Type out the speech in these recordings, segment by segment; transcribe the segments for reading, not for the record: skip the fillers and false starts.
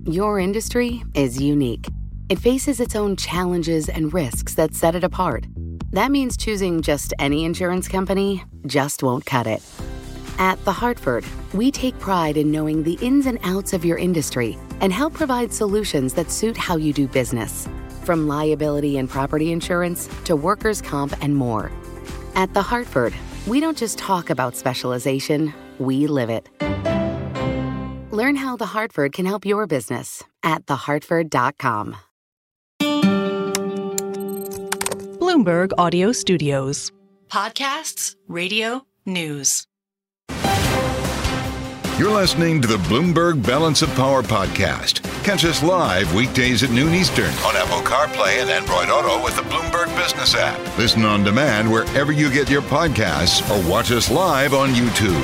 Your industry is unique. It faces its own challenges and risks that set it apart. That means choosing just any insurance company just won't cut it. At The Hartford, we take pride in knowing the ins and outs of your industry and help provide solutions that suit how you do business. From liability and property insurance to workers' comp and more. At The Hartford, we don't just talk about specialization, we live it. Learn how The Hartford can help your business at thehartford.com. Bloomberg Audio Studios. Podcasts, radio, news. You're listening to the Bloomberg Balance of Power podcast. Catch us live weekdays at noon Eastern on Apple CarPlay and Android Auto with the Bloomberg Business app. Listen on demand wherever you get your podcasts or watch us live on YouTube.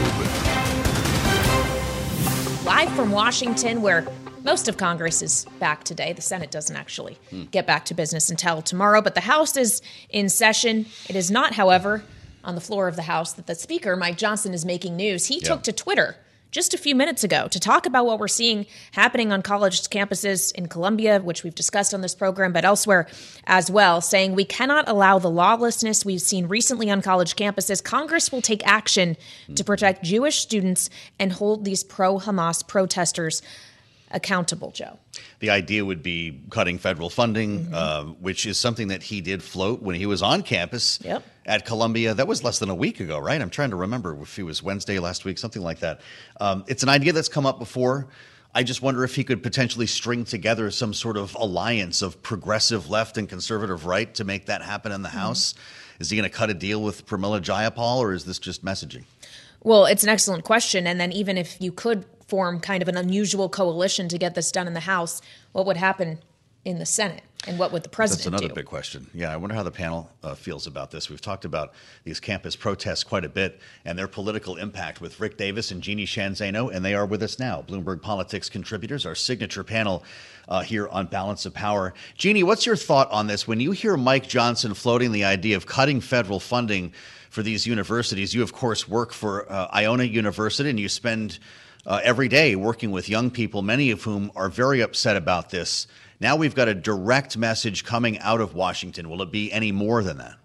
Live from Washington, where most of Congress is back today. The Senate doesn't actually get back to business until tomorrow, but the House is in session. It is not, however, on the floor of the House that the Speaker, Mike Johnson, is making news. He took to Twitter just a few minutes ago to talk about what we're seeing happening on college campuses in Columbia, which we've discussed on this program, but elsewhere as well, saying we cannot allow the lawlessness we've seen recently on college campuses. Congress will take action to protect Jewish students and hold these pro-Hamas protesters accountable, Joe. The idea would be cutting federal funding, which is something that he did float when he was on campus at Columbia. That was less than a week ago, right? I'm trying to remember if it was Wednesday last week, something like that. It's an idea that's come up before. I just wonder if he could potentially string together some sort of alliance of progressive left and conservative right to make that happen in the House. Is he going to cut a deal with Pramila Jayapal, or is this just messaging? Well, it's an excellent question. And then even if you could form kind of an unusual coalition to get this done in the House, what would happen in the Senate? And what would the president do? That's another big question. Yeah, I wonder how the panel feels about this. We've talked about these campus protests quite a bit and their political impact with Rick Davis and Jeannie Sheehan Zaino, and they are with us now. Bloomberg Politics contributors, our signature panel here on Balance of Power. Jeannie, what's your thought on this? When you hear Mike Johnson floating the idea of cutting federal funding for these universities, you, of course, work for Iona University, and you spend every day working with young people, many of whom are very upset about this. Now we've got a direct message coming out of Washington. Will it be any more than that?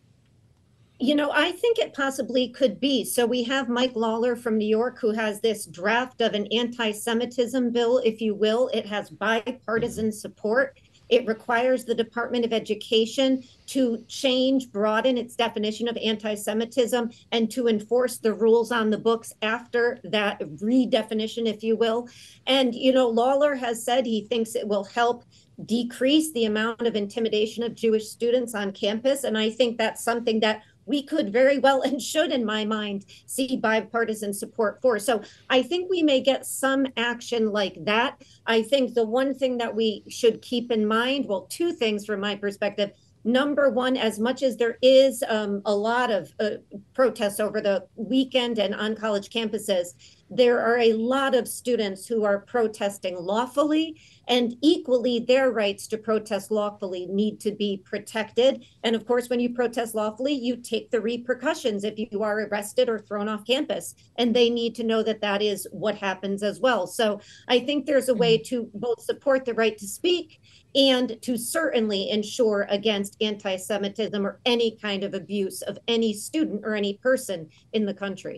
You know, I think it possibly could be. So we have Mike Lawler from New York, who has this draft of an anti-Semitism bill, if you will. It has bipartisan support. It requires the Department of Education to broaden its definition of anti-Semitism and to enforce the rules on the books after that redefinition, if you will. And, you know, Lawler has said he thinks it will help decrease the amount of intimidation of Jewish students on campus. And I think that's something that we could very well and should, in my mind, see bipartisan support for. So I think we may get some action like that. I think the one thing that we should keep in mind, well, two things from my perspective. Number one, as much as there is a lot of protests over the weekend and on college campuses, there are a lot of students who are protesting lawfully, and equally their rights to protest lawfully need to be protected. And of course, when you protest lawfully, you take the repercussions if you are arrested or thrown off campus, and they need to know that that is what happens as well. So I think there's a way to both support the right to speak and to certainly ensure against anti-Semitism or any kind of abuse of any student or any person in the country.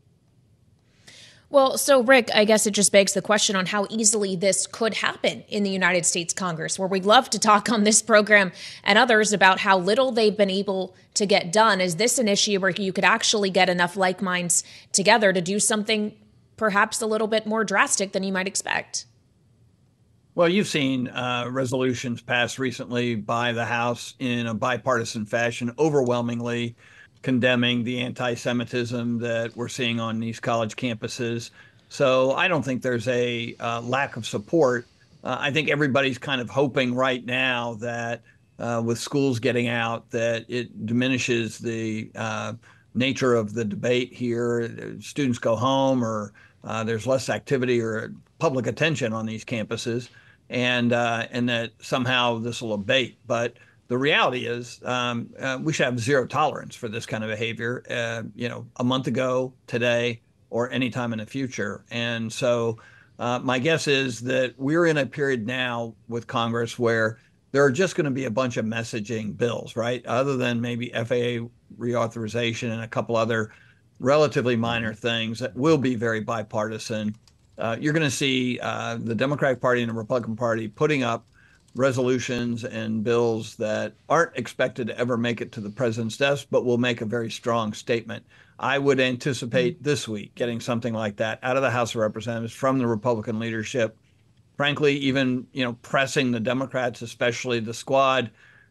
Well, so Rick, I guess it just begs the question on how easily this could happen in the United States Congress, where we love to talk on this program and others about how little they've been able to get done. Is this an issue where you could actually get enough like minds together to do something perhaps a little bit more drastic than you might expect? Well, you've seen resolutions passed recently by the House in a bipartisan fashion, overwhelmingly condemning the anti-Semitism that we're seeing on these college campuses. So I don't think there's a lack of support. I think everybody's kind of hoping right now that with schools getting out, that it diminishes the nature of the debate here. Students go home, or there's less activity or public attention on these campuses, and that somehow this will abate. But the reality is we should have zero tolerance for this kind of behavior, a month ago, today, or any time in the future. And so My guess is that we're in a period now with Congress where there are just going to be a bunch of messaging bills, right? Other than maybe FAA reauthorization and a couple other relatively minor things that will be very bipartisan. You're going to see the Democratic Party and the Republican Party putting up resolutions and bills that aren't expected to ever make it to the president's desk, but will make a very strong statement. I would anticipate this week getting something like that out of the House of Representatives from the Republican leadership. Frankly, even pressing the Democrats, especially the squad,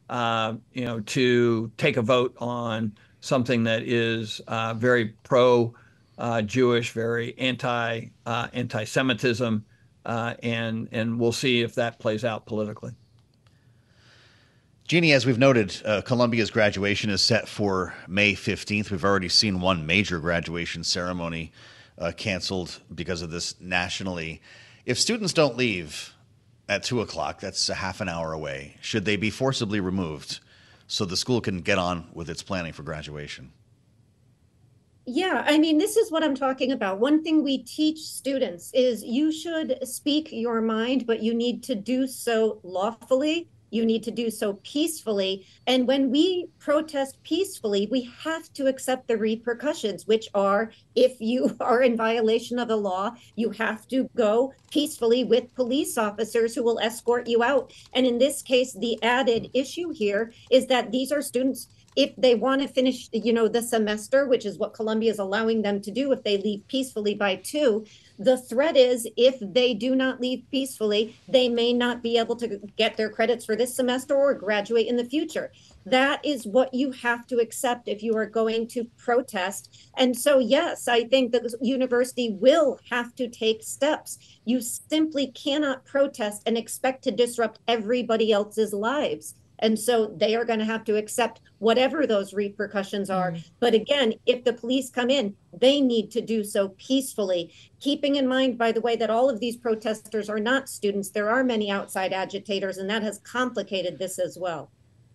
to take a vote on something that is very pro-Jewish, very anti-Semitism, and we'll see if that plays out politically. Jeannie, as we've noted, Columbia's graduation is set for May 15th. We've already seen one major graduation ceremony canceled because of this nationally. If students don't leave at 2 o'clock, that's a half an hour away, should they be forcibly removed so the school can get on with its planning for graduation? Yeah, I mean, this is what I'm talking about. One thing we teach students is you should speak your mind, but you need to do so lawfully. You need to do so peacefully. And when we protest peacefully, we have to accept the repercussions, which are if you are in violation of the law, you have to go peacefully with police officers who will escort you out. And in this case, the added issue here is that these are students, if they want to finish, the semester, which is what Columbia is allowing them to do if they leave peacefully by 2, the threat is if they do not leave peacefully, they may not be able to get their credits for this semester or graduate in the future. That is what you have to accept if you are going to protest. And so, yes, I think that the university will have to take steps. You simply cannot protest and expect to disrupt everybody else's lives. And so they are going to have to accept whatever those repercussions are. But again, if the police come in, they need to do so peacefully, keeping in mind, by the way, that all of these protesters are not students. There are many outside agitators, and that has complicated this as well.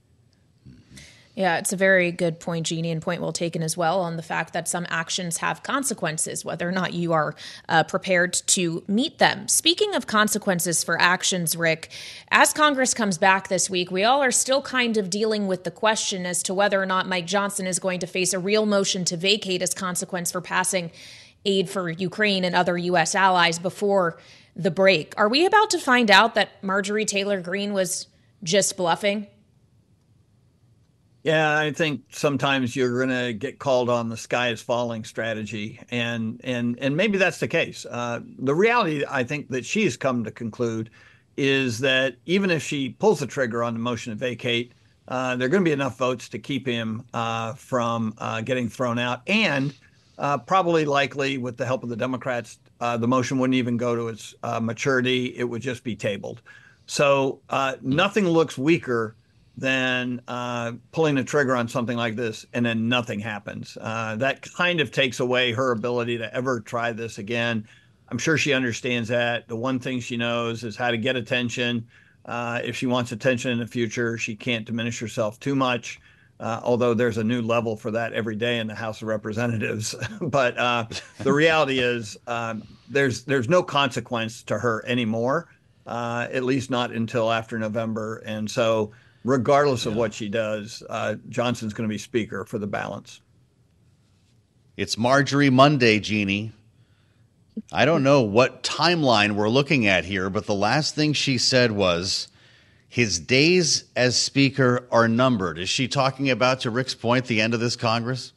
Yeah, it's a very good point, Jeannie, and point well taken as well on the fact that some actions have consequences, whether or not you are prepared to meet them. Speaking of consequences for actions, Rick, as Congress comes back this week, we all are still kind of dealing with the question as to whether or not Mike Johnson is going to face a real motion to vacate as consequence for passing aid for Ukraine and other U.S. allies before the break. Are we about to find out that Marjorie Taylor Greene was just bluffing? Yeah, I think sometimes you're going to get called on the sky is falling strategy, and maybe that's the case. The reality, I think, that she's come to conclude is that even if she pulls the trigger on the motion to vacate, there are going to be enough votes to keep him from getting thrown out, and probably likely with the help of the Democrats, the motion wouldn't even go to its maturity. It would just be tabled. So nothing looks weaker than pulling the trigger on something like this and then nothing happens. That kind of takes away her ability to ever try this again. I'm sure she understands that. The one thing she knows is how to get attention. If she wants attention in the future, she can't diminish herself too much, although there's a new level for that every day in the House of Representatives. But the reality is there's no consequence to her anymore, at least not until after November. And so regardless of what she does, Johnson's going to be Speaker for the balance. It's Marjorie Monday, Jeannie. I don't know what timeline we're looking at here, but the last thing she said was his days as Speaker are numbered. Is she talking about, to Rick's point, the end of this Congress?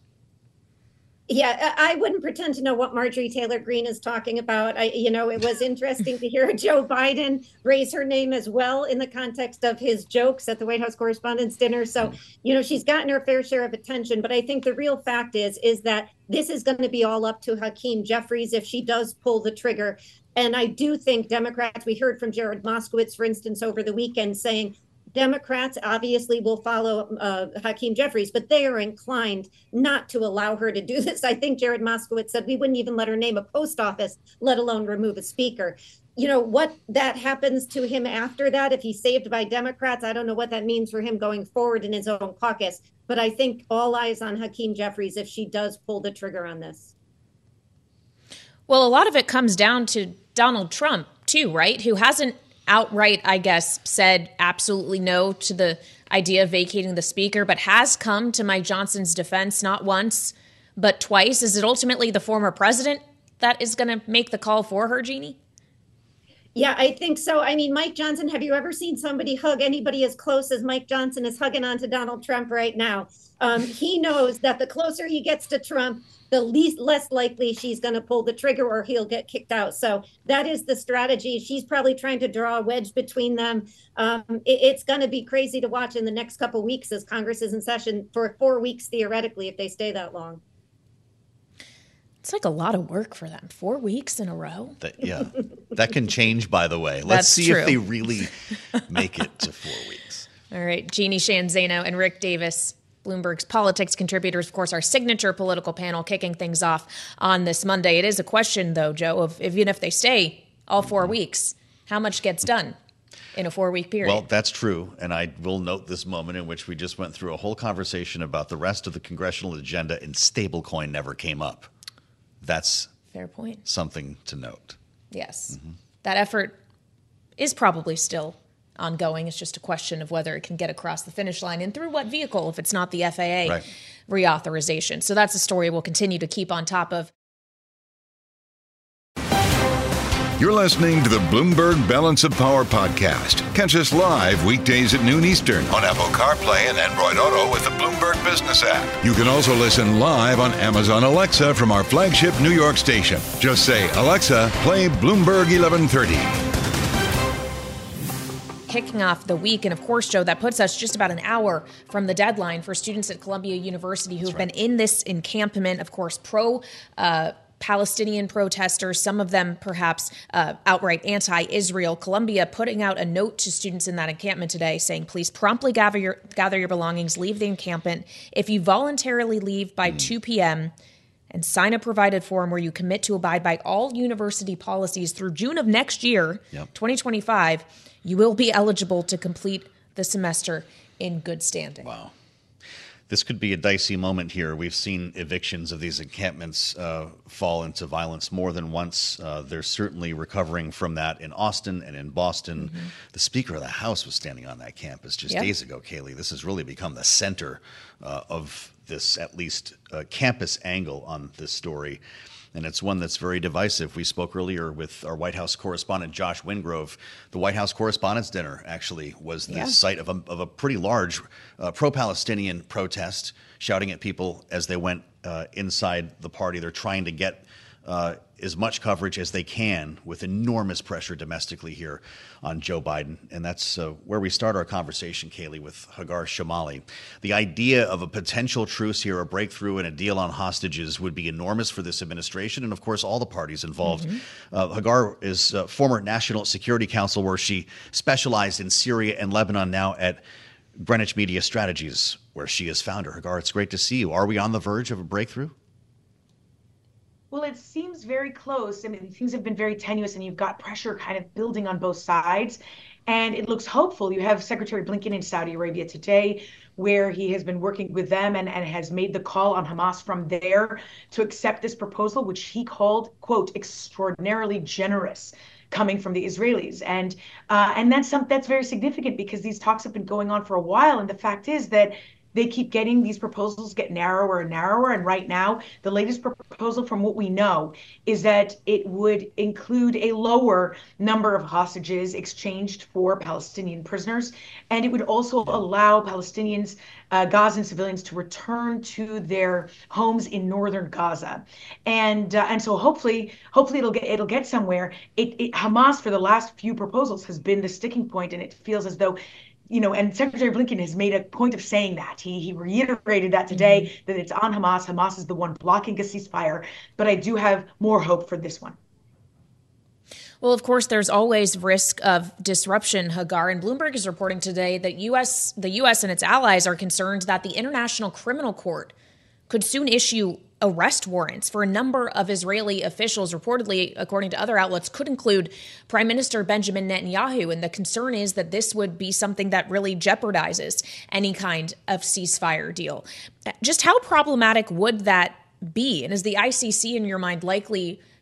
Yeah, I wouldn't pretend to know what Marjorie Taylor Greene is talking about. It was interesting to hear Joe Biden raise her name as well in the context of his jokes at the White House Correspondents' Dinner. So, she's gotten her fair share of attention. But I think the real fact is that this is going to be all up to Hakeem Jeffries if she does pull the trigger. And I do think Democrats, we heard from Jared Moskowitz, for instance, over the weekend saying, Democrats obviously will follow Hakeem Jeffries, but they are inclined not to allow her to do this. I think Jared Moskowitz said we wouldn't even let her name a post office, let alone remove a speaker. What that happens to him after that, if he's saved by Democrats, I don't know what that means for him going forward in his own caucus. But I think all eyes on Hakeem Jeffries if she does pull the trigger on this. Well, a lot of it comes down to Donald Trump, too, right? Who hasn't outright, I guess, said absolutely no to the idea of vacating the speaker, but has come to Mike Johnson's defense not once, but twice. Is it ultimately the former president that is going to make the call for her, Jeannie? Yeah, I think so. I mean, Mike Johnson, have you ever seen somebody hug anybody as close as Mike Johnson is hugging onto Donald Trump right now? He knows that the closer he gets to Trump, the less likely she's going to pull the trigger or he'll get kicked out. So that is the strategy. She's probably trying to draw a wedge between them. It's going to be crazy to watch in the next couple of weeks as Congress is in session for 4 weeks, theoretically, if they stay that long. It's like a lot of work for them. 4 weeks in a row. That can change, by the way. Let's see if they really make it to 4 weeks. All right. Jeannie Sheehan Zaino and Rick Davis, Bloomberg's politics contributors, of course, our signature political panel kicking things off on this Monday. It is a question, though, Joe, of even if they stay all 4 weeks, how much gets done in a 4-week period? Well, that's true. And I will note this moment in which we just went through a whole conversation about the rest of the congressional agenda and stablecoin never came up. That's fair point. Something to note. Yes. Mm-hmm. That effort is probably still ongoing. It's just a question of whether it can get across the finish line and through what vehicle if it's not the FAA reauthorization. So that's a story we'll continue to keep on top of. You're listening to the Bloomberg Balance of Power podcast. Catch us live weekdays at noon Eastern on Apple CarPlay and Android Auto with the Bloomberg Business app. You can also listen live on Amazon Alexa from our flagship New York station. Just say, Alexa, play Bloomberg 1130. Kicking off the week. And of course, Joe, that puts us just about an hour from the deadline for students at Columbia University who have been in this encampment, of course, Palestinian protesters, some of them perhaps outright anti-Israel. Columbia putting out a note to students in that encampment today saying, please promptly gather your belongings, leave the encampment. If you voluntarily leave by 2 p.m., and sign a provided form where you commit to abide by all university policies through June of next year, 2025, you will be eligible to complete the semester in good standing. Wow. This could be a dicey moment here. We've seen evictions of these encampments fall into violence more than once. They're certainly recovering from that in Austin and in Boston. Mm-hmm. The Speaker of the House was standing on that campus just days ago, Kaylee. This has really become the center of this, at least campus angle on this story. And it's one that's very divisive. We spoke earlier with our White House correspondent, Josh Wingrove. The White House Correspondents' Dinner actually was the site of a pretty large pro-Palestinian protest, shouting at people as they went inside the party. They're trying to get as much coverage as they can with enormous pressure domestically here on Joe Biden. And that's where we start our conversation, Kaylee, with Hagar Shamali. The idea of a potential truce here, a breakthrough and a deal on hostages would be enormous for this administration and, of course, all the parties involved. Mm-hmm. Hagar is former National Security Council, where she specialized in Syria and Lebanon, now at Greenwich Media Strategies, where she is founder. Hagar, it's great to see you. Are we on the verge of a breakthrough? Well, it seems very close. I mean, things have been very tenuous, and you've got pressure kind of building on both sides. And it looks hopeful. You have Secretary Blinken in Saudi Arabia today, where he has been working with them and has made the call on Hamas from there to accept this proposal, which he called, quote, extraordinarily generous, coming from the Israelis. And that's very significant because these talks have been going on for a while. And the fact is that they keep getting these proposals get narrower and narrower. And right now, the latest proposal from what we know is that it would include a lower number of hostages exchanged for Palestinian prisoners. And it would also allow Palestinians, Gazan civilians, to return to their homes in northern Gaza. And so hopefully it'll get somewhere. Hamas, for the last few proposals, has been the sticking point, and it feels as though, and Secretary Blinken has made a point of saying that. He reiterated that today, that it's on Hamas. Hamas is the one blocking a ceasefire. But I do have more hope for this one. Well, of course, there's always risk of disruption, Hagar. And Bloomberg is reporting today that the U.S. and its allies are concerned that the International Criminal Court could soon issue arrest warrants for a number of Israeli officials, reportedly, according to other outlets, could include Prime Minister Benjamin Netanyahu. And the concern is that this would be something that really jeopardizes any kind of ceasefire deal. Just how problematic would that be? And is the ICC, in your mind, likely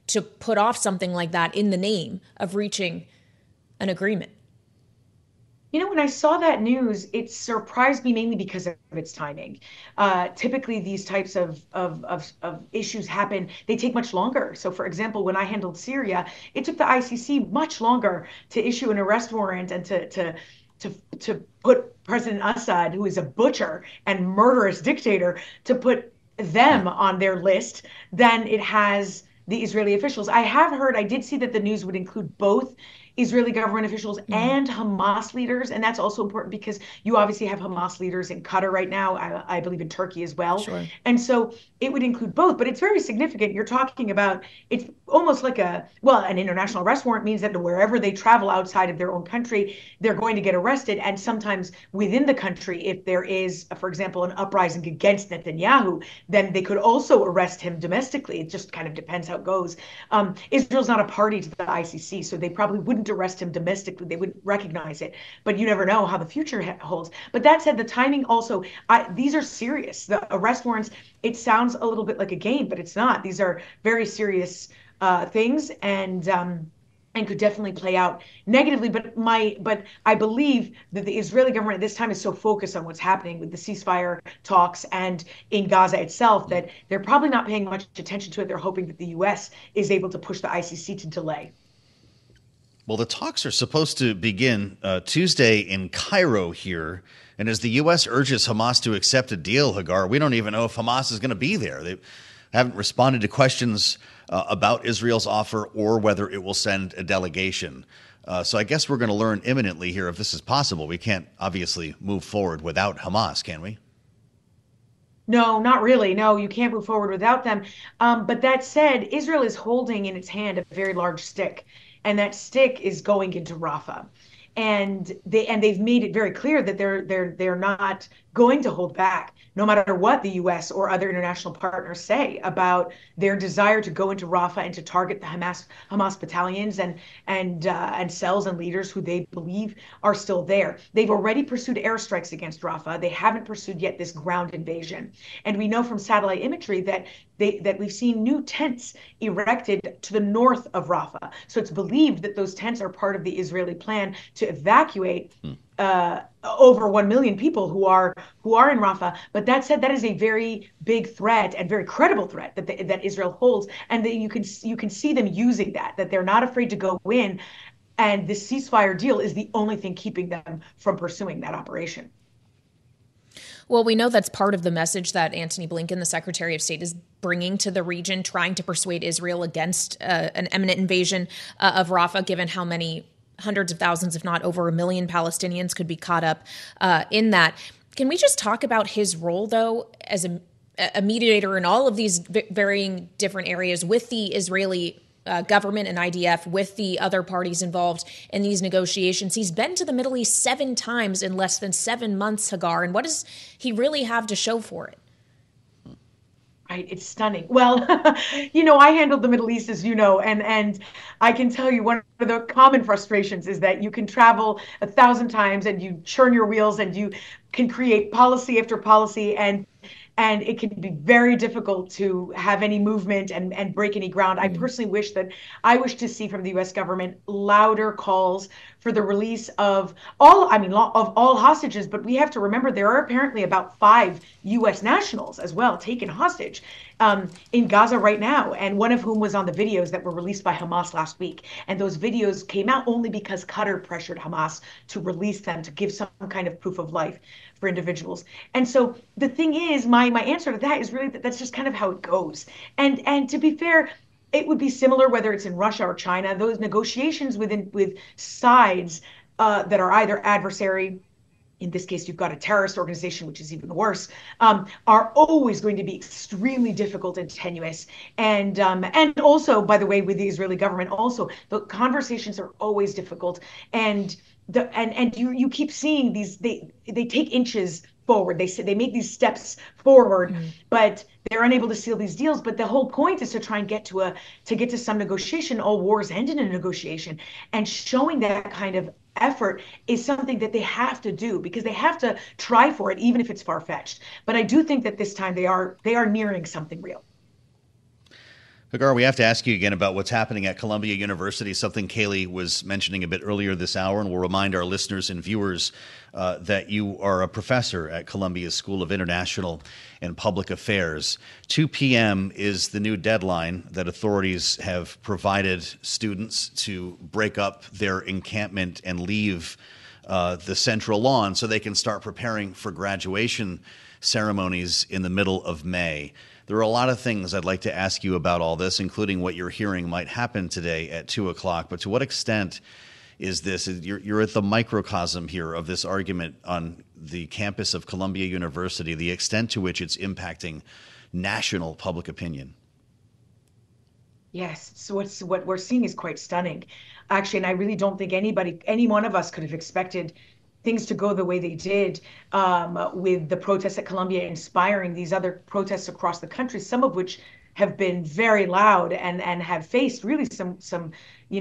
to put off something like that in the name of reaching an agreement? When I saw that news, it surprised me mainly because of its timing. Typically, these types of issues happen, they take much longer. So, for example, when I handled Syria, it took the ICC much longer to issue an arrest warrant and to put President Assad, who is a butcher and murderous dictator, to put them on their list than it has the Israeli officials. I did see that the news would include both Israeli government officials and Hamas leaders. And that's also important because you obviously have Hamas leaders in Qatar right now, I believe in Turkey as well. Sure. And so it would include both, but it's very significant. You're talking about, it's almost like an international arrest warrant means that wherever they travel outside of their own country, they're going to get arrested. And sometimes within the country, if there is, for example, an uprising against Netanyahu, then they could also arrest him domestically. It just kind of depends how it goes. Israel's not a party to the ICC, so they probably wouldn't arrest him domestically. They wouldn't recognize it, but you never know how the future holds. But that said, the timing also, these are serious. The arrest warrants, it sounds a little bit like a game, but it's not. These are very serious things, and could definitely play out negatively. But I believe that the Israeli government at this time is so focused on what's happening with the ceasefire talks and in Gaza itself that they're probably not paying much attention to it. They're hoping that the U.S. is able to push the ICC to delay. Well, the talks are supposed to begin Tuesday in Cairo here. And as the U.S. urges Hamas to accept a deal, Hagar, we don't even know if Hamas is going to be there. They haven't responded to questions about Israel's offer or whether it will send a delegation. So I guess we're going to learn imminently here if this is possible. We can't obviously move forward without Hamas, can we? No, not really. No, you can't move forward without them. But that said, Israel is holding in its hand a very large stick. And that stick is going into Rafah, and they've made it very clear that they're not going to hold back, no matter what the U.S. or other international partners say about their desire to go into Rafah and to target the Hamas battalions and cells and leaders who they believe are still there. They've already pursued airstrikes against Rafah. They haven't pursued yet this ground invasion, and we know from satellite imagery that we've seen new tents erected to the north of Rafah. So it's believed that those tents are part of the Israeli plan to evacuate over 1 million people who are in Rafah. But that said, that is a very big threat and very credible threat that Israel holds, and that you can see them using that they're not afraid to go in, and this ceasefire deal is the only thing keeping them from pursuing that operation. Well, we know that's part of the message that Antony Blinken, the Secretary of State, is bringing to the region, trying to persuade Israel against an imminent invasion of Rafah, given how many hundreds of thousands, if not over 1 million Palestinians could be caught up in that. Can we just talk about his role, though, as a mediator in all of these varying different areas with the Israeli government and IDF, with the other parties involved in these negotiations? He's been to the Middle East 7 times in less than 7 months, Hagar. And what does he really have to show for it? Right, it's stunning. Well, I handled the Middle East, as you know, and I can tell you one of the common frustrations is that you can travel 1,000 times and you churn your wheels and you can create policy after policy, and it can be very difficult to have any movement and break any ground. I personally wish to see from the U.S. government louder calls for the release of all hostages. But we have to remember there are apparently about 5 U.S. nationals as well taken hostage in Gaza right now, and one of whom was on the videos that were released by Hamas last week. And those videos came out only because Qatar pressured Hamas to release them, to give some kind of proof of life for individuals. And so the thing is, my answer to that is really that's just kind of how it goes. And to be fair, it would be similar whether it's in Russia or China. Those negotiations with sides that are either adversary, in this case, you've got a terrorist organization, which is even worse, are always going to be extremely difficult and tenuous. And also, by the way, with the Israeli government, also the conversations are always difficult. And you keep seeing these, they take inches forward. They make these steps forward, but they're unable to seal these deals. But the whole point is to try and get to some negotiation. All wars end in a negotiation, and showing that kind of effort is something that they have to do, because they have to try for it, even if it's far-fetched. But I do think that this time they are nearing something real. Hagar, we have to ask you again about what's happening at Columbia University, something Kaylee was mentioning a bit earlier this hour, and we'll remind our listeners and viewers that you are a professor at Columbia's School of International and Public Affairs. 2 p.m. is the new deadline that authorities have provided students to break up their encampment and leave the central lawn so they can start preparing for graduation ceremonies in the middle of May. There are a lot of things I'd like to ask you about all this, including what you're hearing might happen today at 2 o'clock. But to what extent is this? You're at the microcosm here of this argument on the campus of Columbia University, the extent to which it's impacting national public opinion. Yes, so what we're seeing is quite stunning, actually, and I really don't think any one of us could have expected things to go the way they did, with the protests at Columbia inspiring these other protests across the country, some of which have been very loud and have faced really some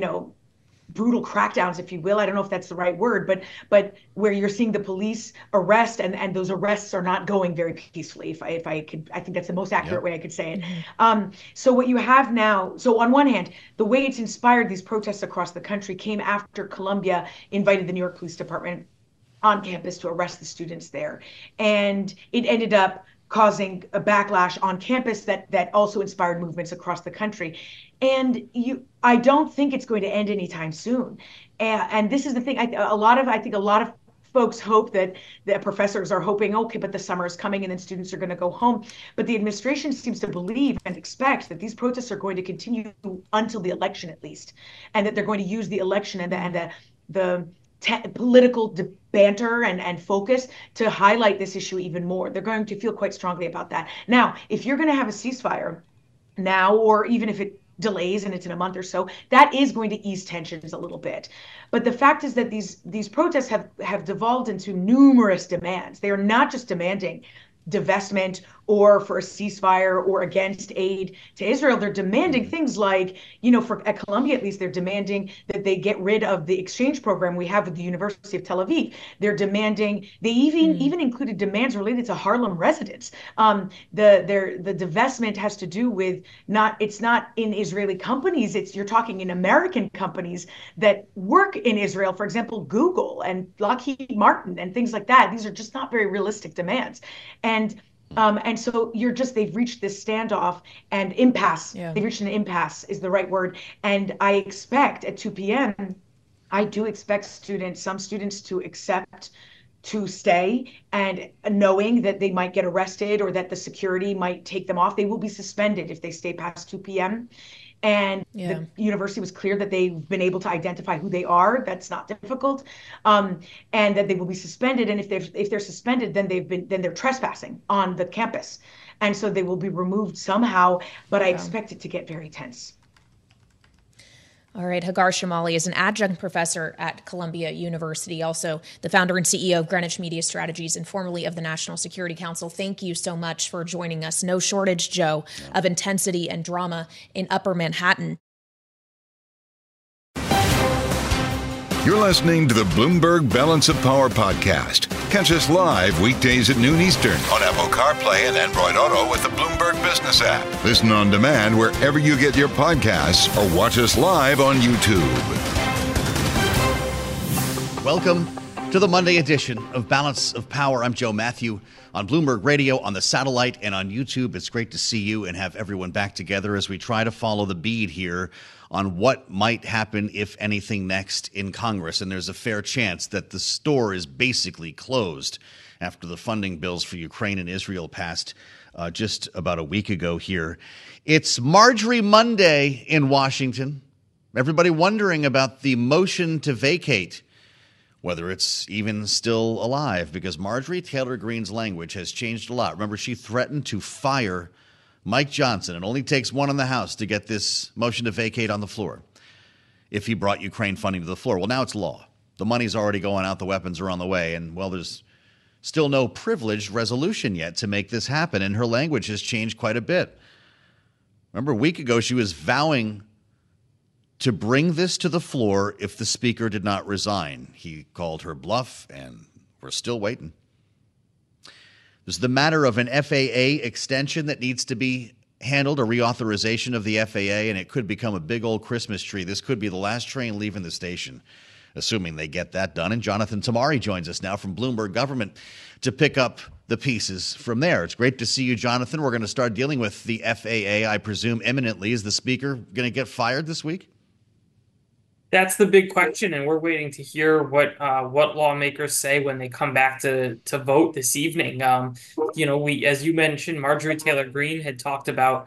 brutal crackdowns, if you will. I don't know if that's the right word, but where you're seeing the police arrest and those arrests are not going very peacefully. I think that's the most accurate way I could say it. So what you have now, so on one hand, the way it's inspired these protests across the country came after Columbia invited the New York Police Department on campus to arrest the students there. And it ended up causing a backlash on campus that also inspired movements across the country. And I don't think it's going to end anytime soon. And this is the thing, I think a lot of folks hope that the professors are hoping, okay, but the summer is coming and then students are going to go home. But the administration seems to believe and expect that these protests are going to continue until the election, at least, and that they're going to use the election and the political banter and focus to highlight this issue even more. They're going to feel quite strongly about that. Now, if you're going to have a ceasefire now, or even if it delays and it's in a month or so, that is going to ease tensions a little bit. But the fact is that these protests have devolved into numerous demands. They are not just demanding divestment or for a ceasefire or against aid to Israel. They're demanding things like, at Columbia at least, they're demanding that they get rid of the exchange program we have with the University of Tel Aviv. They're demanding, they even included demands related to Harlem residents. The divestment has to do with it's not in Israeli companies, you're talking in American companies that work in Israel, for example, Google and Lockheed Martin and things like that. These are just not very realistic demands. And so they've reached this standoff and impasse. Yeah. They've reached an impasse is the right word. And I expect at 2 p.m., I do expect some students to accept to stay, and knowing that they might get arrested or that the security might take them off. They will be suspended if they stay past 2 p.m. And the university was clear that they've been able to identify who they are. That's not difficult, and that they will be suspended. And if they're suspended, then they're trespassing on the campus, and so they will be removed somehow. But I expect it to get very tense. All right. Hagar Chemali is an adjunct professor at Columbia University, also the founder and CEO of Greenwich Media Strategies and formerly of the National Security Council. Thank you so much for joining us. No shortage, Joe, of intensity and drama in Upper Manhattan. You're listening to the Bloomberg Balance of Power podcast. Catch us live weekdays at noon Eastern on Apple CarPlay and Android Auto with the Bloomberg Business app. Listen on demand wherever you get your podcasts or watch us live on YouTube. Welcome to the Monday edition of Balance of Power. I'm Joe Matthew on Bloomberg Radio, on the satellite, and on YouTube. It's great to see you and have everyone back together as we try to follow the bead here on what might happen, if anything, next in Congress. And there's a fair chance that the store is basically closed after the funding bills for Ukraine and Israel passed just about a week ago here. It's Marjorie Monday in Washington. Everybody wondering about the motion to vacate, whether it's even still alive, because Marjorie Taylor Greene's language has changed a lot. Remember, she threatened to fire Mike Johnson. It only takes one in the House to get this motion to vacate on the floor if he brought Ukraine funding to the floor. Well, now it's law. The money's already going out. The weapons are on the way. And, well, there's still no privileged resolution yet to make this happen. And her language has changed quite a bit. Remember, a week ago, she was vowing to bring this to the floor if the speaker did not resign. He called her bluff, and we're still waiting. There's the matter of an FAA extension that needs to be handled a reauthorization of the FAA, and it could become a big old Christmas tree. This could be the last train leaving the station, assuming they get that done. And Jonathan Tamari joins us now from Bloomberg Government to pick up the pieces from there. It's great to see you, Jonathan. We're going to start dealing with the FAA, I presume, imminently. Is the speaker going to get fired this week? That's the big question, and we're waiting to hear what lawmakers say when they come back to vote this evening. We, as you mentioned, Marjorie Taylor Greene had talked about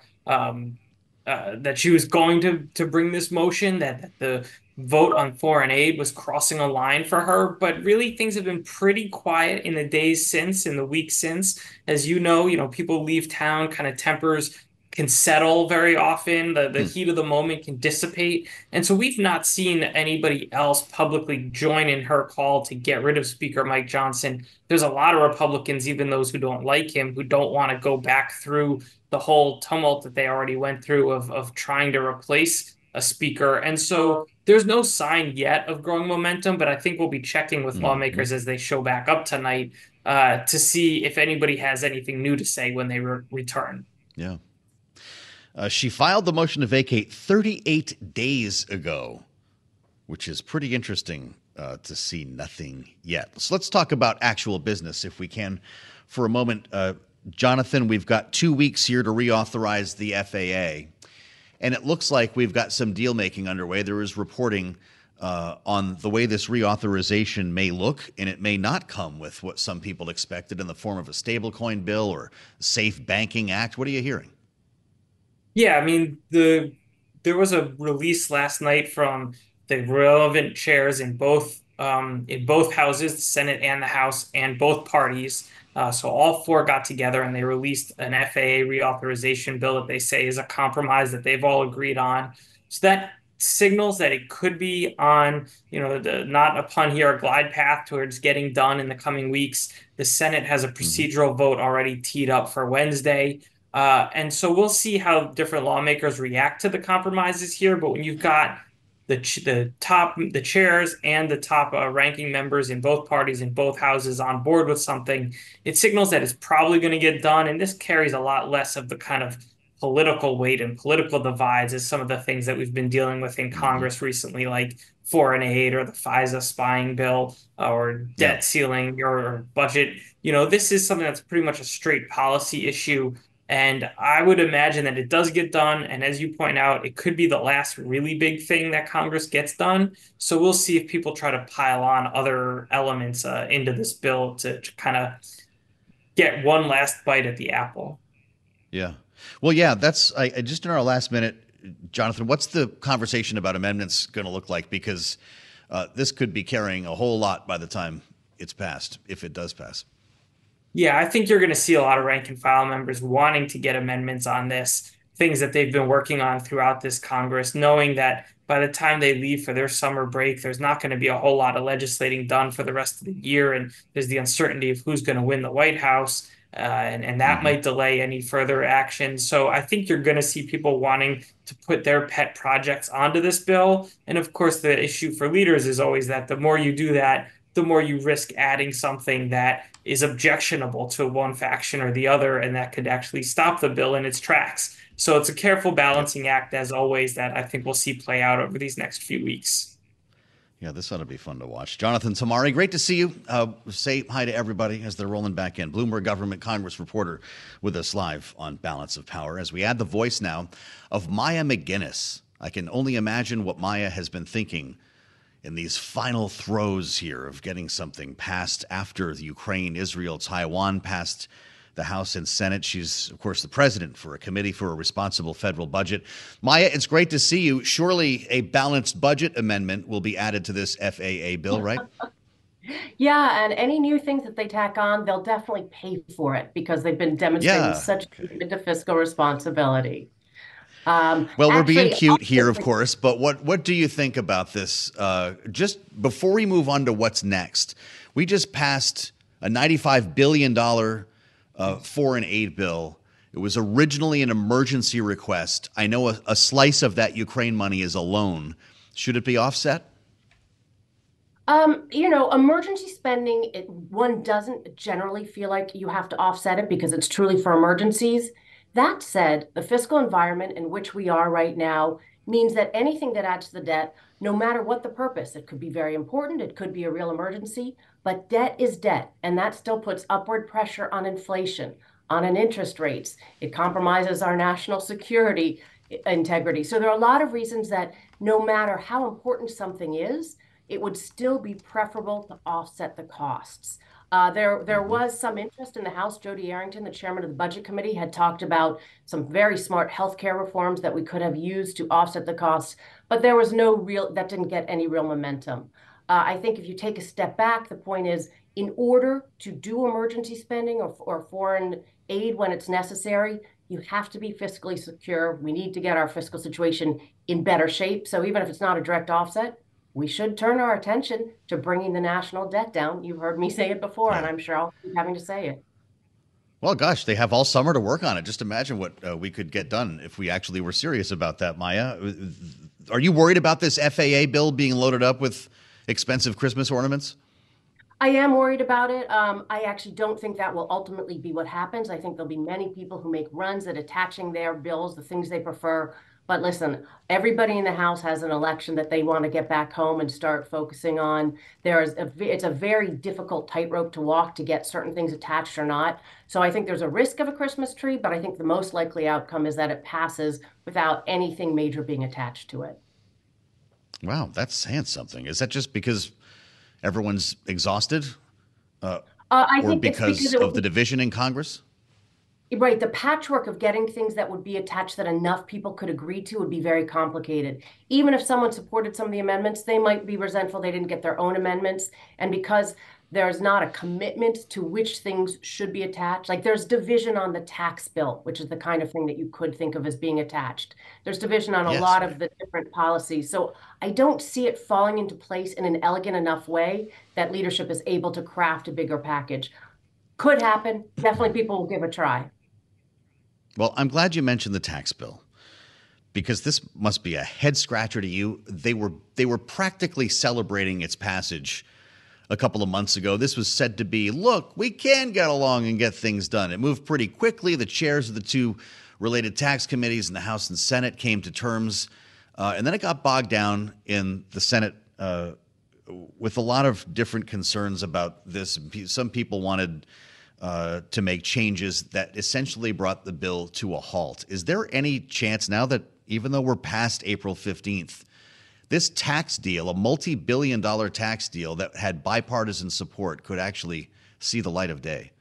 that she was going to bring this motion, that the vote on foreign aid was crossing a line for her. But really, things have been pretty quiet in the days since, in the weeks since. As you know, people leave town, kind of tempers can settle very often. The heat of the moment can dissipate. And so we've not seen anybody else publicly join in her call to get rid of Speaker Mike Johnson. There's a lot of Republicans, even those who don't like him, who don't want to go back through the whole tumult that they already went through of trying to replace a speaker. And so there's no sign yet of growing momentum, but I think we'll be checking with lawmakers as they show back up tonight to see if anybody has anything new to say when they return. Yeah. She filed the motion to vacate 38 days ago, which is pretty interesting to see nothing yet. So let's talk about actual business, if we can, for a moment. Jonathan, we've got 2 weeks here to reauthorize the FAA, and it looks like we've got some deal-making underway. There is reporting on the way this reauthorization may look, and it may not come with what some people expected in the form of a stablecoin bill or Safe Banking Act. What are you hearing? Yeah, I mean, there was a release last night from the relevant chairs in both houses, the Senate and the House, and both parties. So all four got together and they released an FAA reauthorization bill that they say is a compromise that they've all agreed on. So that signals that it could be on, not upon here, a glide path towards getting done in the coming weeks. The Senate has a procedural vote already teed up for Wednesday. And so we'll see how different lawmakers react to the compromises here. But when you've got the chairs and the top ranking members in both parties in both houses on board with something, it signals that it's probably going to get done. And this carries a lot less of the kind of political weight and political divides as some of the things that we've been dealing with in Congress recently, like foreign aid or the FISA spying bill or debt ceiling or budget. This is something that's pretty much a straight policy issue. And I would imagine that it does get done. And as you point out, it could be the last really big thing that Congress gets done. So we'll see if people try to pile on other elements into this bill to kind of get one last bite at the apple. Yeah. Well, yeah, that's just in our last minute, Jonathan, what's the conversation about amendments going to look like? Because this could be carrying a whole lot by the time it's passed, if it does pass. Yeah, I think you're going to see a lot of rank and file members wanting to get amendments on this, things that they've been working on throughout this Congress, knowing that by the time they leave for their summer break, there's not going to be a whole lot of legislating done for the rest of the year. And there's the uncertainty of who's going to win the White House. And that might delay any further action. So I think you're going to see people wanting to put their pet projects onto this bill. And of course, the issue for leaders is always that the more you do that, the more you risk adding something that is objectionable to one faction or the other, and that could actually stop the bill in its tracks. So it's a careful balancing act, as always, that I think we'll see play out over these next few weeks. Yeah, this ought to be fun to watch. Jonathan Tamari, great to see you. Say hi to everybody as they're rolling back in. Bloomberg Government Congress reporter with us live on Balance of Power. As we add the voice now of Maya McGinnis. I can only imagine what Maya has been thinking in these final throes here of getting something passed after the Ukraine, Israel, Taiwan passed the House and Senate. She's, of course, the president for a committee for a responsible federal budget. Maya, it's great to see you. Surely a balanced budget amendment will be added to this FAA bill, right? Yeah, and any new things that they tack on, they'll definitely pay for it because they've been demonstrating such commitment to fiscal responsibility. Well, we're being cute here, of course, but what do you think about this? Just before we move on to what's next, we just passed a $95 billion foreign aid bill. It was originally an emergency request. I know a slice of that Ukraine money is a loan. Should it be offset? Emergency spending, one doesn't generally feel like you have to offset it because it's truly for emergencies. That said, the fiscal environment in which we are right now means that anything that adds to the debt, no matter what the purpose, it could be very important, it could be a real emergency, but debt is debt, and that still puts upward pressure on inflation, on an interest rates. It compromises our national security integrity. So there are a lot of reasons that no matter how important something is, it would still be preferable to offset the costs. There was some interest in the House. Jody Arrington, the chairman of the Budget Committee, had talked about some very smart healthcare reforms that we could have used to offset the costs, but there was that didn't get any real momentum. I think if you take a step back, the point is, in order to do emergency spending or foreign aid when it's necessary, you have to be fiscally secure. We need to get our fiscal situation in better shape. So even if it's not a direct offset, we should turn our attention to bringing the national debt down. You've heard me say it before, and I'm sure I'll keep having to say it. Well, gosh, they have all summer to work on it. Just imagine what we could get done if we actually were serious about that, Maya. Are you worried about this FAA bill being loaded up with expensive Christmas ornaments? I am worried about it. I actually don't think that will ultimately be what happens. I think there'll be many people who make runs at attaching their bills, the things they prefer. But listen, everybody in the House has an election that they want to get back home and start focusing on. It's a very difficult tightrope to walk to get certain things attached or not. So I think there's a risk of a Christmas tree, but I think the most likely outcome is that it passes without anything major being attached to it. Wow, that's saying something. Is that just because everyone's exhausted? I or think because of the division in Congress? Right. The patchwork of getting things that would be attached that enough people could agree to would be very complicated. Even if someone supported some of the amendments, they might be resentful they didn't get their own amendments. And because there's not a commitment to which things should be attached, like there's division on the tax bill, which is the kind of thing that you could think of as being attached. There's division on a lot of the different policies. So I don't see it falling into place in an elegant enough way that leadership is able to craft a bigger package. Could happen. Definitely people will give a try. Well, I'm glad you mentioned the tax bill, because this must be a head scratcher to you. They were practically celebrating its passage a couple of months ago. This was said to be, look, we can get along and get things done. It moved pretty quickly. The chairs of the two related tax committees in the House and Senate came to terms, and then it got bogged down in the Senate with a lot of different concerns about this. Some people wanted to make changes that essentially brought the bill to a halt. Is there any chance now that, even though we're past April 15th, this tax deal, a multi-billion-dollar tax deal that had bipartisan support, could actually see the light of day?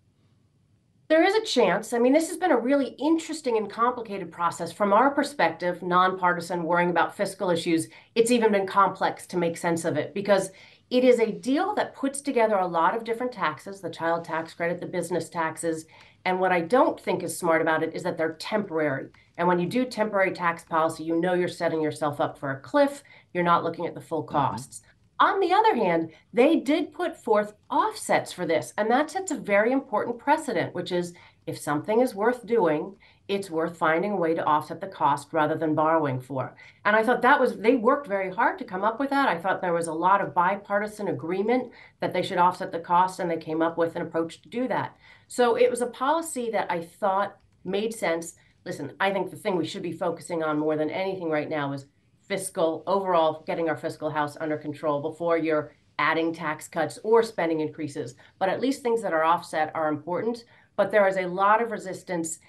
There is a chance. I mean, this has been a really interesting and complicated process. From our perspective, nonpartisan, worrying about fiscal issues, it's even been complex to make sense of it, because it is a deal that puts together a lot of different taxes, the child tax credit, the business taxes. And what I don't think is smart about it is that they're temporary. And when you do temporary tax policy, you know you're setting yourself up for a cliff. You're not looking at the full costs. On the other hand, they did put forth offsets for this. And that sets a very important precedent, which is if something is worth doing, it's worth finding a way to offset the cost rather than borrowing for. And I thought they worked very hard to come up with that. I thought there was a lot of bipartisan agreement that they should offset the cost, and they came up with an approach to do that. So it was a policy that I thought made sense. Listen, I think the thing we should be focusing on more than anything right now is overall getting our fiscal house under control before you're adding tax cuts or spending increases. But at least things that are offset are important. But there is a lot of resistance.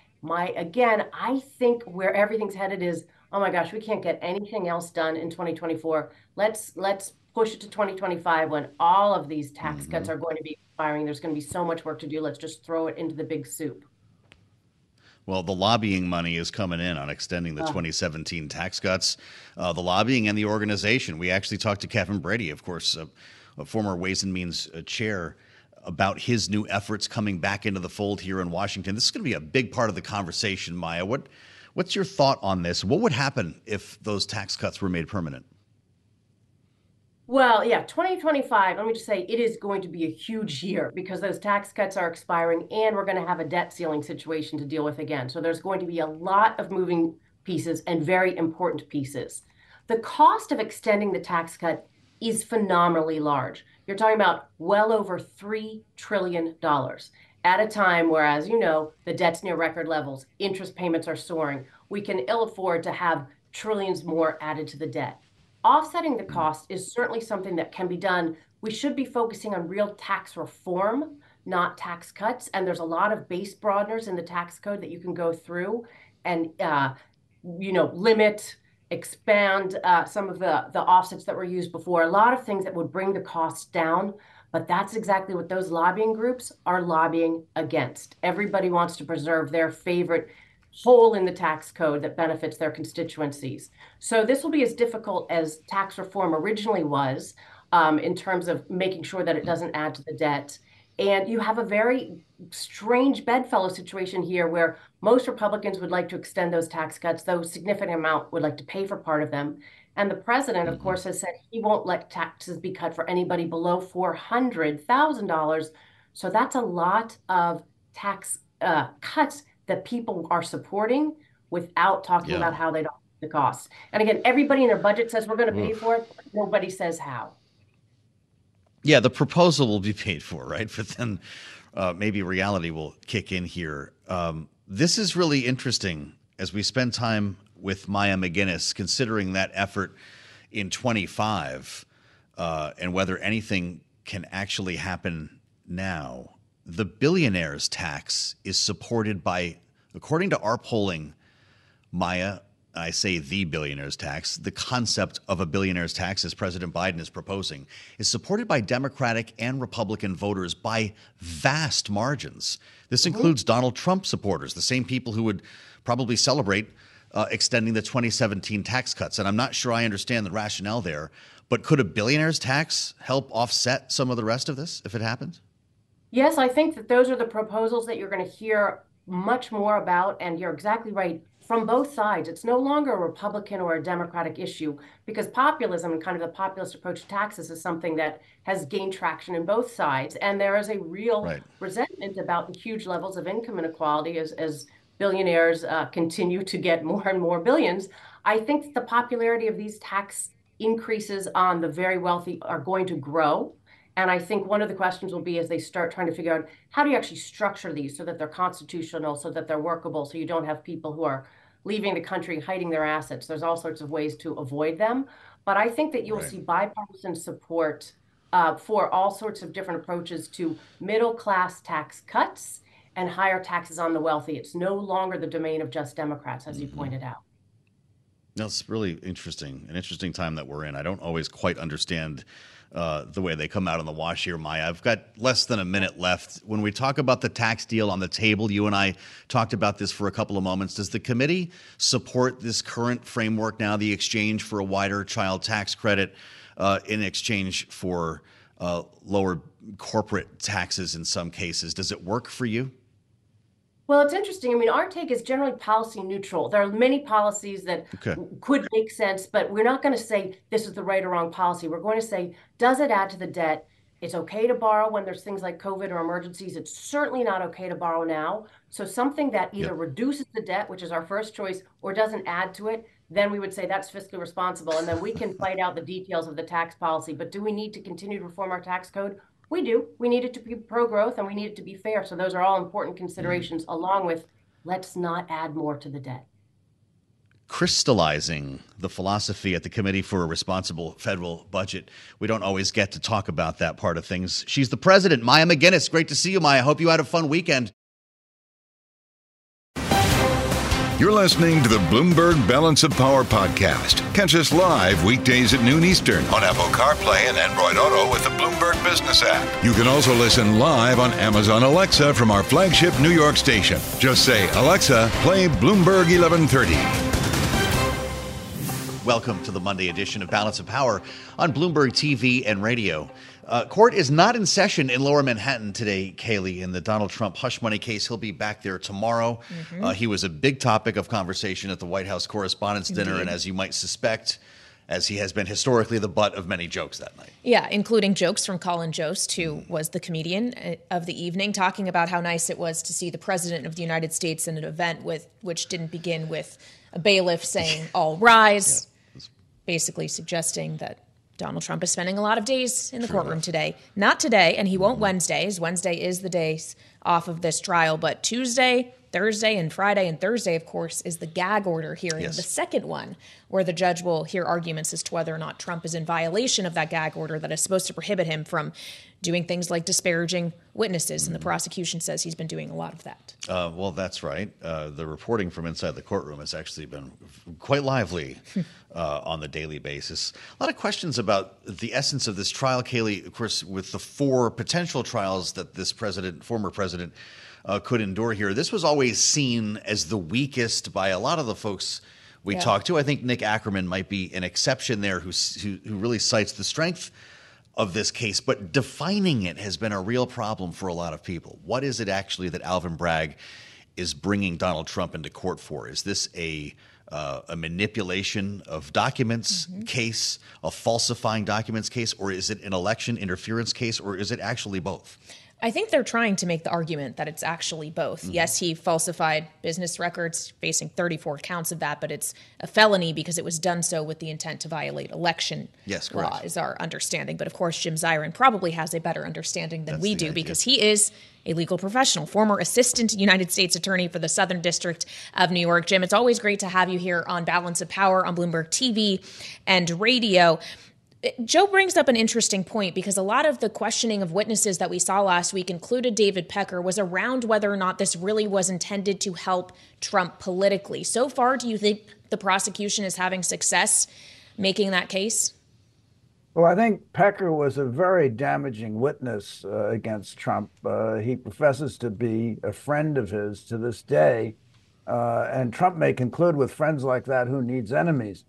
I think where everything's headed is, oh my gosh, we can't get anything else done in 2024. Let's push it to 2025 when all of these tax cuts are going to be expiring. There's going to be so much work to do. Let's just throw it into the big soup. Well, the lobbying money is coming in on extending the 2017 tax cuts. The lobbying and the organization. We actually talked to Kevin Brady, of course, a former Ways and Means chair, about his new efforts coming back into the fold here in Washington. This is going to be a big part of the conversation, Maya. What's your thought on this? What would happen if those tax cuts were made permanent? Well, yeah, 2025, let me just say, it is going to be a huge year because those tax cuts are expiring and we're going to have a debt ceiling situation to deal with again. So there's going to be a lot of moving pieces and very important pieces. The cost of extending the tax cut is phenomenally large. You're talking about well over $3 trillion. at a time where, as you know, the debt's near record levels, interest payments are soaring. We can ill afford to have trillions more added to the debt. Offsetting the cost is certainly something that can be done. We should be focusing on real tax reform, not tax cuts. And there's a lot of base broadeners in the tax code that you can go through and, limit, expand some of the offsets that were used before. A lot of things that would bring the costs down. But that's exactly what those lobbying groups are lobbying against. Everybody wants to preserve their favorite hole in the tax code that benefits their constituencies. So this will be as difficult as tax reform originally was in terms of making sure that it doesn't add to the debt. And you have a very strange bedfellow situation here where most Republicans would like to extend those tax cuts, though a significant amount would like to pay for part of them. And the president, of course, has said he won't let taxes be cut for anybody below $400,000. So that's a lot of tax cuts that people are supporting without talking about how they don't pay the costs. And again, everybody in their budget says we're going to pay for it. But nobody says how. Yeah, the proposal will be paid for, right? But then maybe reality will kick in here. This is really interesting as we spend time with Maya McGuinness, considering that effort in 25 and whether anything can actually happen now. The billionaire's tax is supported by, according to our polling, Maya, I say the billionaire's tax, the concept of a billionaire's tax, as President Biden is proposing, is supported by Democratic and Republican voters by vast margins. This includes Donald Trump supporters, the same people who would probably celebrate extending the 2017 tax cuts. And I'm not sure I understand the rationale there, but could a billionaire's tax help offset some of the rest of this if it happens? Yes, I think that those are the proposals that you're going to hear much more about. And you're exactly right. From both sides, it's no longer a Republican or a Democratic issue because populism and kind of the populist approach to taxes is something that has gained traction in both sides. And there is a real resentment about the huge levels of income inequality as billionaires continue to get more and more billions. I think the popularity of these tax increases on the very wealthy are going to grow. And I think one of the questions will be as they start trying to figure out how do you actually structure these so that they're constitutional, so that they're workable, so you don't have people who are leaving the country, hiding their assets. There's all sorts of ways to avoid them. But I think that you'll see bipartisan support for all sorts of different approaches to middle-class tax cuts and higher taxes on the wealthy. It's no longer the domain of just Democrats, as you pointed out. That's really interesting, an interesting time that we're in. I don't always quite understand the way they come out on the wash here, Maya. I've got less than a minute left. When we talk about the tax deal on the table, you and I talked about this for a couple of moments. Does the committee support this current framework now, the exchange for a wider child tax credit in exchange for lower corporate taxes in some cases? Does it work for you? Well, it's interesting. I mean, our take is generally policy neutral. There are many policies that could make sense, but we're not going to say this is the right or wrong policy. We're going to say, does it add to the debt? It's okay to borrow when there's things like COVID or emergencies. It's certainly not okay to borrow now. So something that either reduces the debt, which is our first choice, or doesn't add to it, then we would say that's fiscally responsible. And then we can fight out the details of the tax policy. But do we need to continue to reform our tax code? We do. We need it to be pro-growth and we need it to be fair. So those are all important considerations, along with let's not add more to the debt. Crystallizing the philosophy at the Committee for a Responsible Federal Budget. We don't always get to talk about that part of things. She's the president, Maya McGuinness. Great to see you, Maya. Hope you had a fun weekend. You're listening to the Bloomberg Balance of Power podcast. Catch us live weekdays at noon Eastern on Apple CarPlay and Android Auto with the Bloomberg Business app. You can also listen live on Amazon Alexa from our flagship New York station. Just say, Alexa, play Bloomberg 1130. Welcome to the Monday edition of Balance of Power on Bloomberg TV and radio. Court is not in session in Lower Manhattan today, Kaylee, in the Donald Trump hush money case. He'll be back there tomorrow. He was a big topic of conversation at the White House Correspondents' Dinner, and as you might suspect, as he has been historically the butt of many jokes that night. Yeah, including jokes from Colin Jost, who was the comedian of the evening, talking about how nice it was to see the President of the United States in an event which didn't begin with a bailiff saying, all rise, basically suggesting that Donald Trump is spending a lot of days in the courtroom today. Not today, and he won't Wednesdays. Wednesday is the days off of this trial, but Tuesday, Thursday, and Friday and Thursday, of course, is the gag order hearing, the second one, where the judge will hear arguments as to whether or not Trump is in violation of that gag order that is supposed to prohibit him from doing things like disparaging witnesses. And the prosecution says he's been doing a lot of that. Well, that's right. The reporting from inside the courtroom has actually been quite lively on the daily basis. A lot of questions about the essence of this trial, Kayleigh, of course, with the 4 potential trials that this former president, could endure here. This was always seen as the weakest by a lot of the folks we talked to. I think Nick Ackerman might be an exception there who really cites the strength of this case, but defining it has been a real problem for a lot of people. What is it actually that Alvin Bragg is bringing Donald Trump into court for? Is this a manipulation of documents case, a falsifying documents case, or is it an election interference case, or is it actually both? I think they're trying to make the argument that it's actually both. Yes, he falsified business records, facing 34 counts of that, but it's a felony because it was done so with the intent to violate election law, is our understanding. But of course, Jim Zirin probably has a better understanding than we do because he is a legal professional, former assistant United States attorney for the Southern District of New York. Jim, it's always great to have you here on Balance of Power on Bloomberg TV and radio. Joe brings up an interesting point because a lot of the questioning of witnesses that we saw last week, included David Pecker, was around whether or not this really was intended to help Trump politically. So far, do you think the prosecution is having success making that case? Well, I think Pecker was a very damaging witness against Trump. He professes to be a friend of his to this day, and Trump may conclude with friends like that, who needs enemies?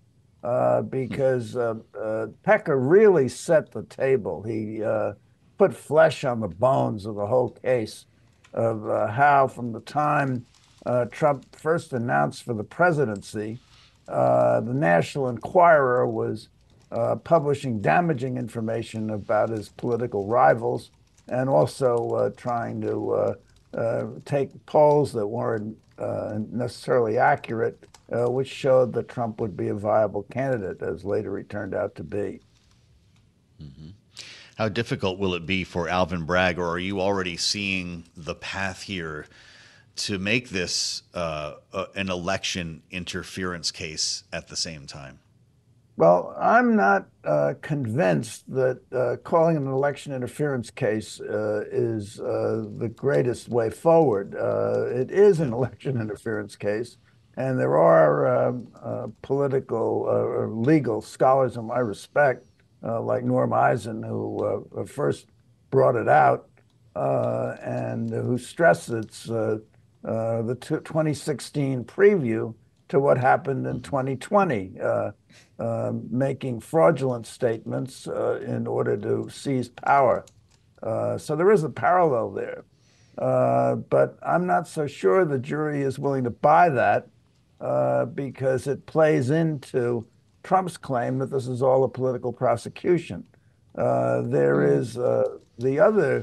Because Pecker really set the table. He put flesh on the bones of the whole case of how, from the time Trump first announced for the presidency, the National Enquirer was publishing damaging information about his political rivals and also trying to take polls that weren't necessarily accurate, which showed that Trump would be a viable candidate, as later he turned out to be. How difficult will it be for Alvin Bragg, or are you already seeing the path here to make this an election interference case at the same time? Well, I'm not convinced that calling an election interference case is the greatest way forward. It is an election interference case. And there are political or legal scholars in my respect, like Norm Eisen, who first brought it out and who stressed it's the 2016 preview to what happened in 2020, making fraudulent statements in order to seize power. So there is a parallel there. But I'm not so sure the jury is willing to buy that. Because it plays into Trump's claim that this is all a political prosecution. There is the other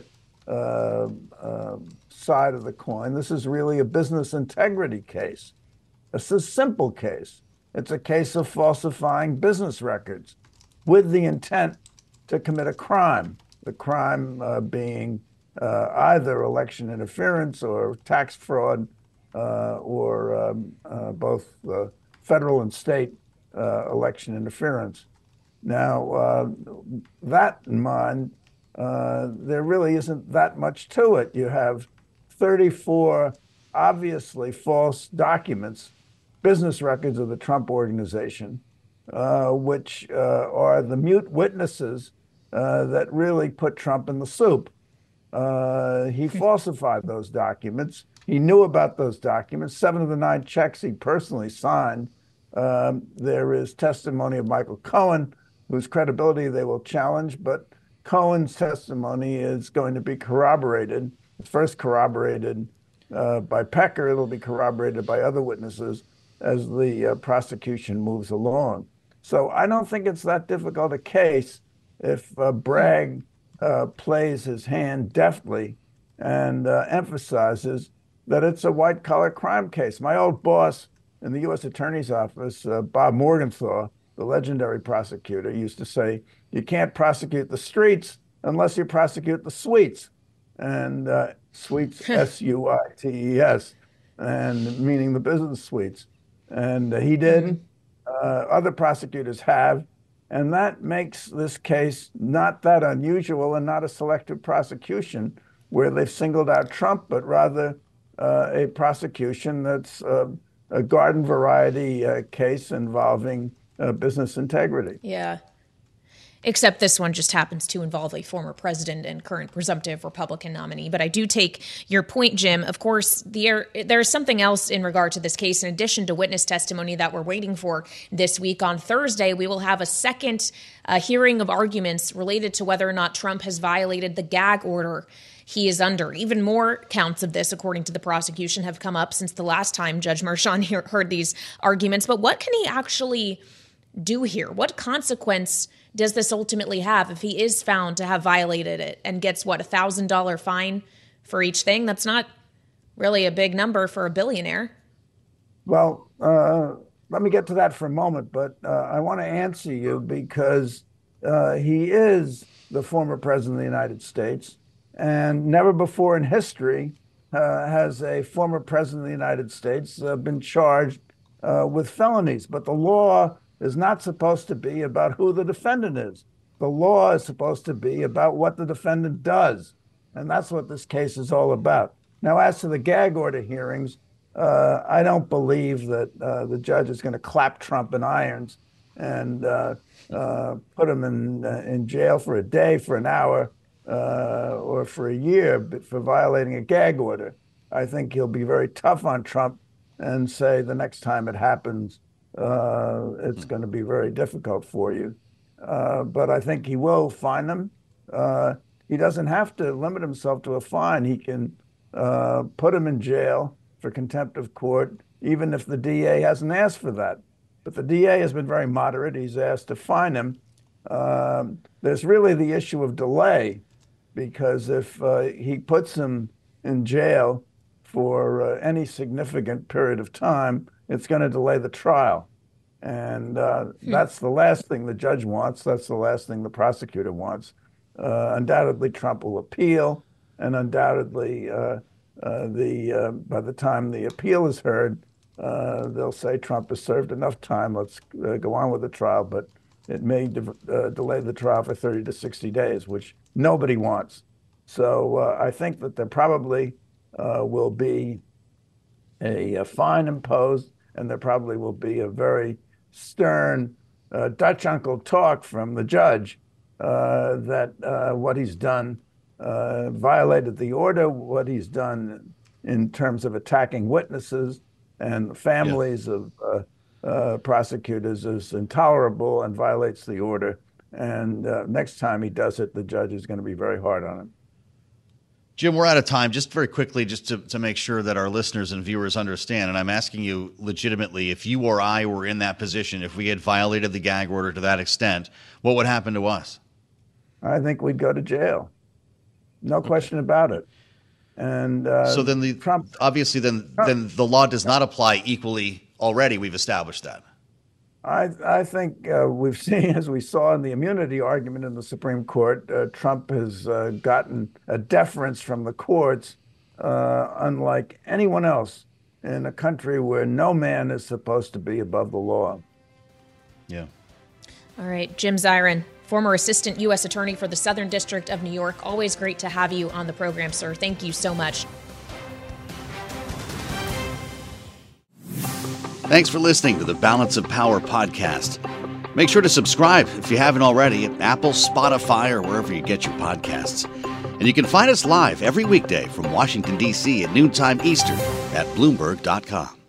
side of the coin. This is really a business integrity case. It's a simple case. It's a case of falsifying business records with the intent to commit a crime, the crime being either election interference or tax fraud, or both federal and state election interference. Now, that in mind, there really isn't that much to it. You have 34 obviously false documents, business records of the Trump Organization, which are the mute witnesses that really put Trump in the soup. He falsified those documents. He knew about those documents. 7 of the 9 checks he personally signed. There is testimony of Michael Cohen, whose credibility they will challenge, but Cohen's testimony is going to be corroborated. It's first corroborated by Pecker. It'll be corroborated by other witnesses as the prosecution moves along. So I don't think it's that difficult a case if Bragg plays his hand deftly and emphasizes that it's a white-collar crime case. My old boss in the U.S. Attorney's Office, Bob Morgenthau, the legendary prosecutor, used to say, you can't prosecute the streets unless you prosecute the suites. And suites, S-U-I-T-E-S, and meaning the business suites. And he did. Other prosecutors have. And that makes this case not that unusual and not a selective prosecution where they've singled out Trump, but rather a prosecution that's a garden variety case involving business integrity. Yeah. Except this one just happens to involve a former president and current presumptive Republican nominee. But I do take your point, Jim. Of course, there's something else in regard to this case. In addition to witness testimony that we're waiting for this week, on Thursday, we will have a second hearing of arguments related to whether or not Trump has violated the gag order he is under. Even more counts of this, according to the prosecution, have come up since the last time Judge Merchan heard these arguments. But what can he actually do here? What consequence does this ultimately have if he is found to have violated it and gets, what, $1,000 fine for each thing? That's not really a big number for a billionaire. Well, let me get to that for a moment, but I want to answer you because he is the former president of the United States, and never before in history has a former president of the United States been charged with felonies. But the law is not supposed to be about who the defendant is. The law is supposed to be about what the defendant does. And that's what this case is all about. Now, as to the gag order hearings, I don't believe that the judge is going to clap Trump in irons and put him in jail for a day, for an hour, or for a year for violating a gag order. I think he'll be very tough on Trump and say the next time it happens, it's going to be very difficult for you. But I think he will fine them. He doesn't have to limit himself to a fine. He can put him in jail for contempt of court, even if the DA hasn't asked for that. But the DA has been very moderate. He's asked to fine him. There's really the issue of delay, because if he puts him in jail for any significant period of time, it's going to delay the trial. And that's the last thing the judge wants. That's the last thing the prosecutor wants. Undoubtedly, Trump will appeal, and undoubtedly, by the time the appeal is heard, they'll say Trump has served enough time. Let's go on with the trial. But it may delay the trial for 30 to 60 days, which nobody wants. So I think that there probably will be a fine imposed, and there probably will be a very stern Dutch uncle talk from the judge that what he's done violated the order, what he's done in terms of attacking witnesses and families of prosecutors is intolerable and violates the order. And next time he does it, the judge is going to be very hard on him. Jim, we're out of time. Just very quickly, just to make sure that our listeners and viewers understand, and I'm asking you legitimately, if you or I were in that position, if we had violated the gag order to that extent, what would happen to us? I think we'd go to jail. No question about it. And so then Trump, obviously then the law does not apply equally already. We've established that. I think we've seen, as we saw in the immunity argument in the Supreme Court, Trump has gotten a deference from the courts, unlike anyone else in a country where no man is supposed to be above the law. Yeah. All right, Jim Zirin, former assistant U.S. attorney for the Southern District of New York. Always great to have you on the program, sir. Thank you so much. Thanks for listening to the Balance of Power podcast. Make sure to subscribe if you haven't already at Apple, Spotify, or wherever you get your podcasts. And you can find us live every weekday from Washington, D.C. at noontime Eastern at Bloomberg.com.